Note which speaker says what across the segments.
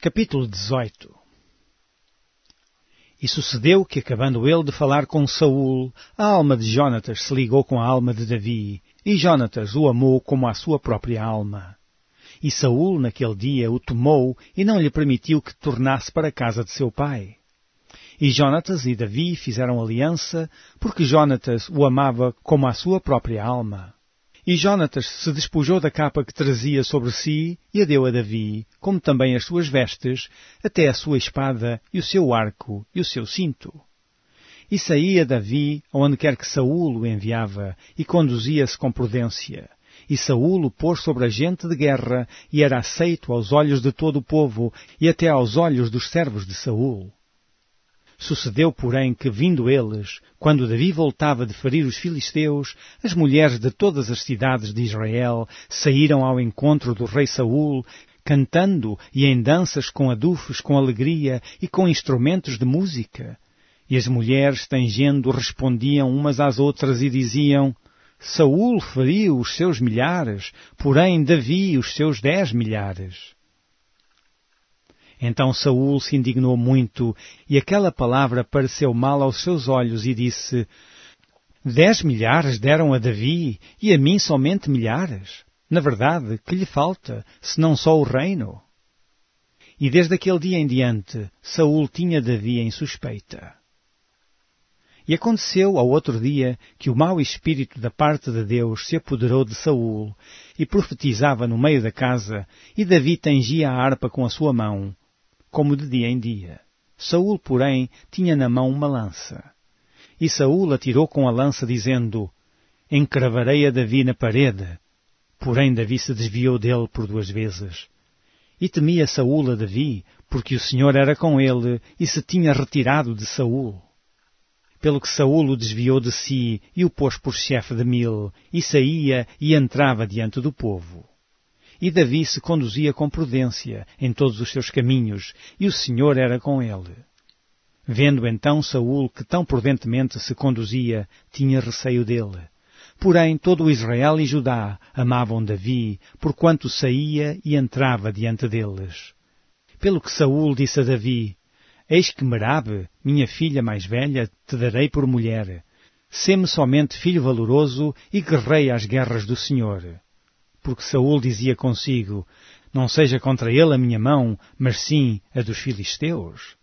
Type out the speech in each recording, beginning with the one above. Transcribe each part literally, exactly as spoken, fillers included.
Speaker 1: Capítulo dezoito. E sucedeu que, acabando ele de falar com Saul, a alma de Jonatas se ligou com a alma de Davi, e Jonatas o amou como a sua própria alma. E Saul, naquele dia, o tomou e não lhe permitiu que tornasse para a casa de seu pai. E Jonatas e Davi fizeram aliança, porque Jonatas o amava como a sua própria alma. E Jonatas se despojou da capa que trazia sobre si e a deu a Davi, como também as suas vestes, até a sua espada e o seu arco e o seu cinto. E saía Davi aonde quer que Saul o enviava, e conduzia-se com prudência. E Saul o pôs sobre a gente de guerra, e era aceito aos olhos de todo o povo, e até aos olhos dos servos de Saul. Sucedeu, porém, que, vindo eles, quando Davi voltava de ferir os filisteus, as mulheres de todas as cidades de Israel saíram ao encontro do rei Saul, cantando e em danças com adufes, com alegria e com instrumentos de música. E as mulheres, tangendo, respondiam umas às outras e diziam: Saul feriu os seus milhares, porém Davi os seus dez milhares. Então Saul se indignou muito, e aquela palavra pareceu mal aos seus olhos, e disse: Dez milhares deram a Davi, e a mim somente milhares. Na verdade, que lhe falta, senão só o reino? E desde aquele dia em diante, Saul tinha Davi em suspeita. E aconteceu ao outro dia que o mau espírito da parte de Deus se apoderou de Saul, e profetizava no meio da casa, e Davi tangia a harpa com a sua mão, como de dia em dia. Saul, porém, tinha na mão uma lança. E Saul atirou com a lança, dizendo: Encravarei a Davi na parede. Porém Davi se desviou dele por duas vezes. E temia Saul a Davi, porque o Senhor era com ele, e se tinha retirado de Saul. Pelo que Saul o desviou de si, e o pôs por chefe de mil, e saía e entrava diante do povo. E Davi se conduzia com prudência em todos os seus caminhos, e o Senhor era com ele. Vendo então Saul que tão prudentemente se conduzia, tinha receio dele. Porém todo o Israel e Judá amavam Davi, porquanto saía e entrava diante deles. Pelo que Saul disse a Davi: Eis que Merabe, minha filha mais velha, te darei por mulher. Sê-me somente filho valoroso e guerreia às guerras do Senhor. Porque Saul dizia consigo: Não seja contra ele a minha mão, mas sim a dos filisteus.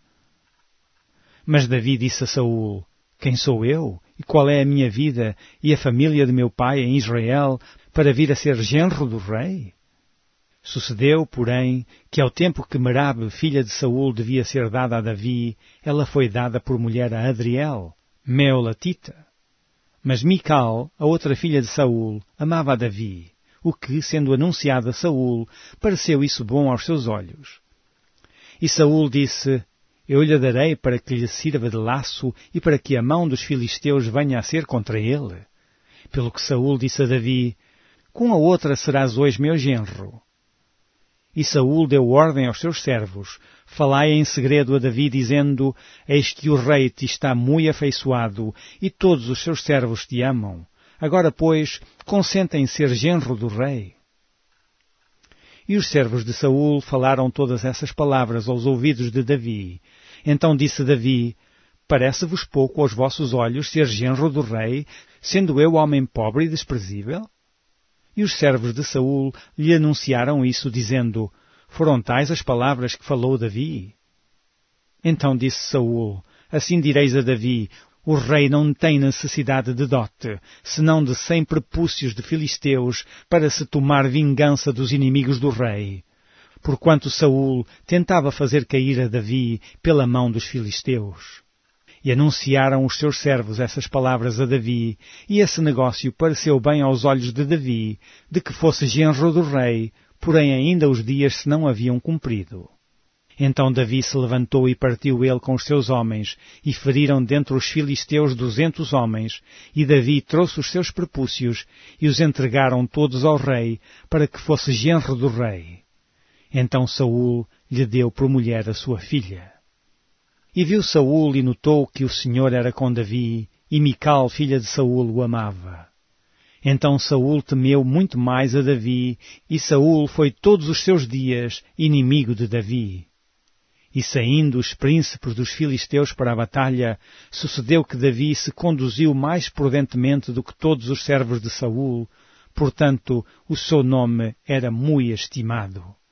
Speaker 1: Mas Davi disse a Saul: Quem sou eu? E qual é a minha vida e a família de meu pai em Israel para vir a ser genro do rei? Sucedeu, porém, que ao tempo que Merabe, filha de Saul, devia ser dada a Davi, ela foi dada por mulher a Adriel, Meolatita. Mas Mical, a outra filha de Saul, amava a Davi, o que, sendo anunciado a Saul, pareceu isso bom aos seus olhos. E Saul disse: Eu lhe darei para que lhe sirva de laço e para que a mão dos filisteus venha a ser contra ele. Pelo que Saul disse a Davi: Com a outra serás hoje meu genro. E Saul deu ordem aos seus servos: Falai em segredo a Davi, dizendo: Eis que o rei te está muito afeiçoado, e todos os seus servos te amam. Agora, pois, consenta em ser genro do rei. E os servos de Saul falaram todas essas palavras aos ouvidos de Davi. Então disse Davi: Parece-vos pouco aos vossos olhos ser genro do rei, sendo eu homem pobre e desprezível? E os servos de Saul lhe anunciaram isso, dizendo: Foram tais as palavras que falou Davi? Então disse Saul: Assim direis a Davi: O rei não tem necessidade de dote, senão de cem prepúcios de filisteus, para se tomar vingança dos inimigos do rei. Porquanto Saul tentava fazer cair a Davi pela mão dos filisteus. E anunciaram os seus servos essas palavras a Davi, e esse negócio pareceu bem aos olhos de Davi, de que fosse genro do rei, porém ainda os dias se não haviam cumprido. Então Davi se levantou e partiu ele com os seus homens, e feriram dentre os filisteus duzentos homens, e Davi trouxe os seus prepúcios, e os entregaram todos ao rei, para que fosse genro do rei. Então Saul lhe deu por mulher a sua filha. E viu Saul e notou que o Senhor era com Davi, e Mical, filha de Saul, o amava. Então Saul temeu muito mais a Davi, e Saul foi todos os seus dias inimigo de Davi. E saindo os príncipes dos filisteus para a batalha, sucedeu que Davi se conduziu mais prudentemente do que todos os servos de Saul, portanto o seu nome era muito estimado.